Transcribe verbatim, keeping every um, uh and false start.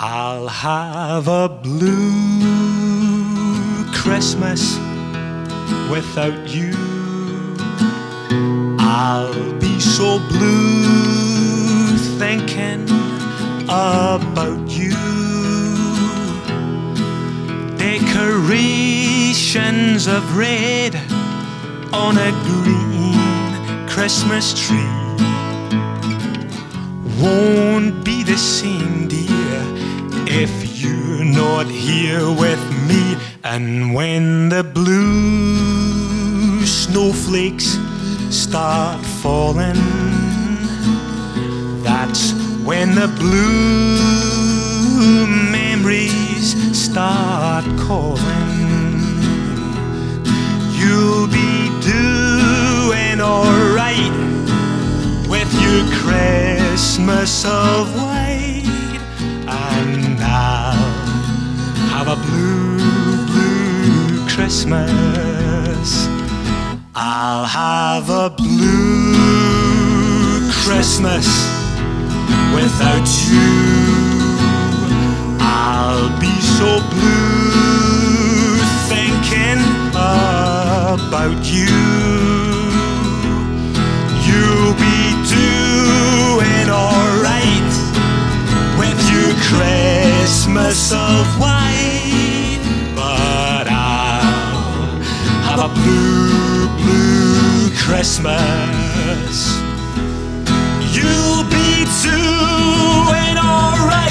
I'll have a blue Christmas without you. I'll be so blue thinking about you. Decorations of red on a green Christmas tree won't be the same, dear, if you're not here with me. And when the blue snowflakes start falling, that's when the blue memories start calling. You'll be doing alright with your Christmas of white, and I'll have a blue, blue Christmas. I'll have a blue Christmas without you. I'll be so blue thinking about you. You'll be doing alright with your Christmas of white, but I'll have a blue, blue Christmas. You'll be doing alright